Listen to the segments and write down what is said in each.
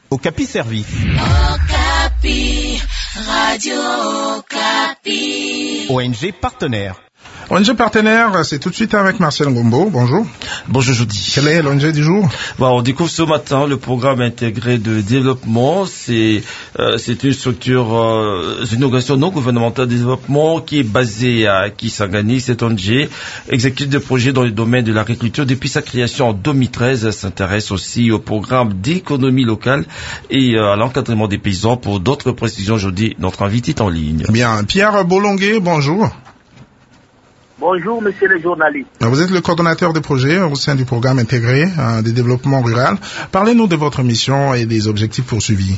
Okapi Service. Okapi, Radio Okapi. ONG partenaire. ONG partenaire, c'est tout de suite avec Marcel Ngombo. Bonjour. Bonjour Jody. Quelle est l'ONG du jour? On découvre ce matin le programme intégré de développement. C'est une structure, une organisation non gouvernementale de développement qui est basée à Kisangani. Cette ONG exécute des projets dans le domaine de l'agriculture. Depuis sa création en 2013, elle s'intéresse aussi au programme d'économie locale et à l'encadrement des paysans. Pour d'autres précisions, Jody, notre invité est en ligne. Bien. Pierre Bolongué, bonjour. Bonjour, monsieur le journaliste. Vous êtes le coordonnateur des projets au sein du programme intégré de développement rural. Parlez-nous de votre mission et des objectifs poursuivis.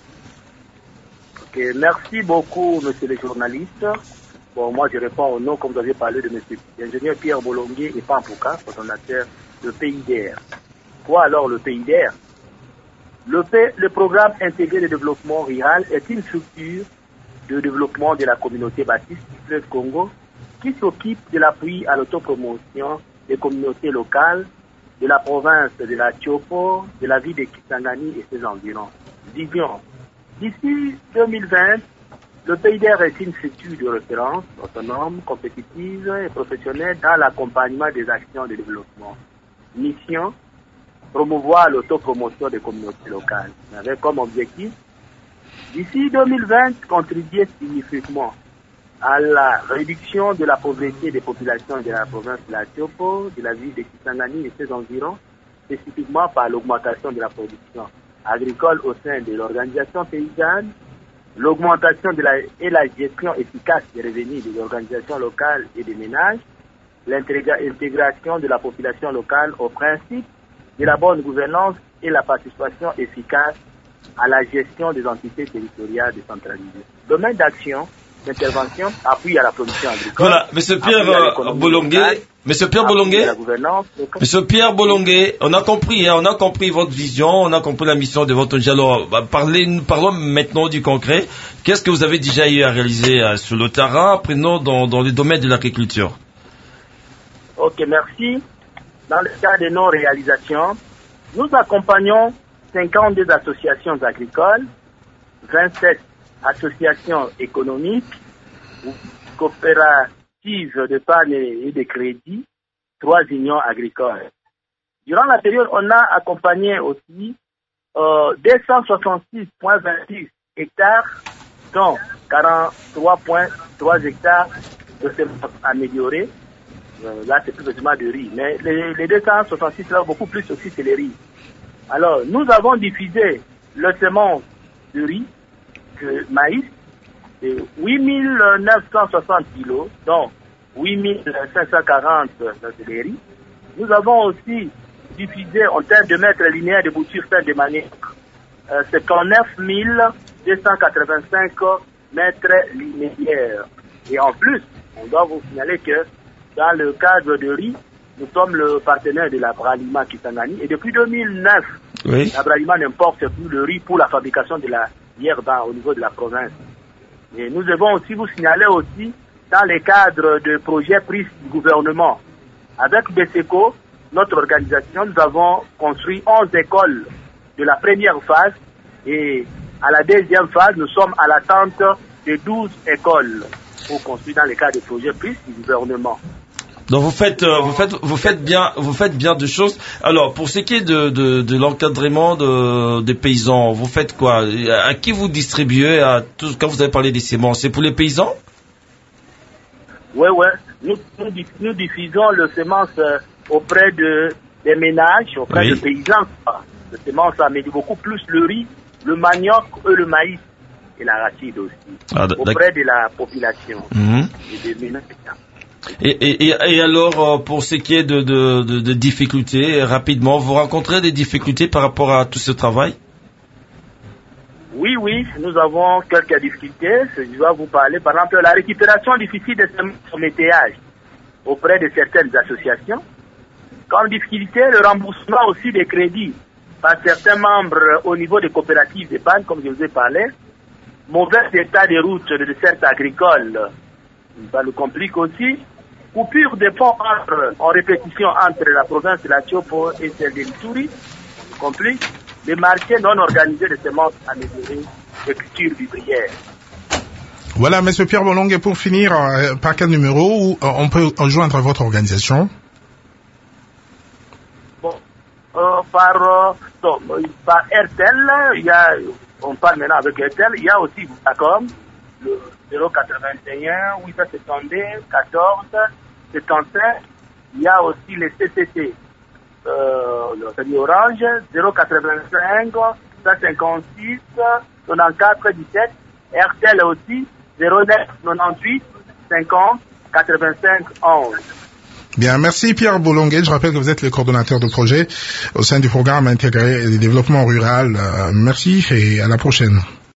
Okay, merci beaucoup, monsieur le journaliste. Bon, moi, je réponds au nom, comme vous avez parlé de monsieur l'ingénieur Pierre Bolongué et Pampouka, coordonnateur de PIDR. Quoi alors le PIDR? Le programme intégré de développement rural est une structure de développement de la communauté baptiste du fleuve Congo qui s'occupe de l'appui à l'autopromotion des communautés locales de la province de la Tchopo, de la ville de Kisangani et ses environs. Vision. D'ici 2020, le PIDR est une structure de référence autonome, compétitive et professionnelle dans l'accompagnement des actions de développement. Mission, promouvoir l'autopromotion des communautés locales, avec comme objectif, d'ici 2020, contribuer significativement à la réduction de la pauvreté des populations de la province de la Tchopo, de la ville de Kisangani et ses environs, spécifiquement par l'augmentation de la production agricole au sein de l'organisation paysanne, l'augmentation et la gestion efficace des revenus des organisations locales et des ménages, l'intégration de la population locale au principe de la bonne gouvernance et la participation efficace à la gestion des entités territoriales décentralisées. Domaine d'action, d'intervention, appui à la production agricole. Voilà, Monsieur Pierre Bolongué, on a compris votre vision, on a compris la mission de votre ONG. Alors, parlons maintenant du concret. Qu'est-ce que vous avez déjà eu à réaliser sur le terrain, prenons dans le domaine de l'agriculture? Ok, merci. Dans le cas de nos réalisations, nous accompagnons 52 associations agricoles, 27 associations économiques, coopératives d'épargne et de crédit, 3 unions agricoles. Durant la période, on a accompagné aussi 266,26 hectares, dont 43,3 hectares de semences améliorées. Là, c'est plus facilement de riz. Mais les 266, là, beaucoup plus aussi, c'est les riz. Alors, nous avons diffusé le semence de riz, de maïs, de 8960 kilos, dont 8540 c'est les riz. Nous avons aussi diffusé en termes de mètres linéaires de bouture fin de manioc, 79 285 mètres linéaires. Et en plus, on doit vous signaler que dans le cadre de riz, nous sommes le partenaire de l'Abralima Kisangani. Et depuis 2009, oui, l'Abralima n'importe plus le riz pour la fabrication de la yerba au niveau de la province. Et nous devons aussi vous signaler aussi, dans le cadre de projets pris du gouvernement, avec BSECO, notre organisation, nous avons construit 11 écoles de la première phase et à la deuxième phase, nous sommes à l'attente de 12 écoles pour construire dans le cadre de projets pris du gouvernement. Donc vous faites bien de choses. Alors pour ce qui est de l'encadrement des paysans, vous faites quoi? À qui vous distribuez quand vous avez parlé des semences? C'est pour les paysans? Ouais. Nous diffusons le semence auprès des ménages, auprès des paysans. Le semence améliore beaucoup plus le riz, le manioc et le maïs et l'arachide aussi. Auprès de la population et des ménages. Et alors, pour ce qui est de difficultés, rapidement, vous rencontrez des difficultés par rapport à tout ce travail? Oui, nous avons quelques difficultés. Je dois vous parler, par exemple, la récupération difficile de ce météage auprès de certaines associations. Comme difficulté, le remboursement aussi des crédits par certains membres au niveau des coopératives d'épargne, comme je vous ai parlé. Mauvais état des routes de dessertes agricoles, ça nous complique aussi. Coupure des ponts en répétition entre la province de la Tchopo et celle de l'Ituri, complique. les marchés non organisés de semences améliorées de culture vivrière. Voilà, Monsieur Pierre Bolongue, pour finir, par quel numéro où on peut rejoindre votre organisation? Bon, par RTL, on parle maintenant avec RTL, il y a aussi Vodacom, le 081 872 14 75, il y a aussi les CCT, c'est-à-dire Orange, 085 156 94 17, RTL aussi, 09 98 50 85 11. Bien, merci Pierre Bolongue. Je rappelle que vous êtes le coordonnateur de projet au sein du programme intégré de développement rural. Merci et à la prochaine.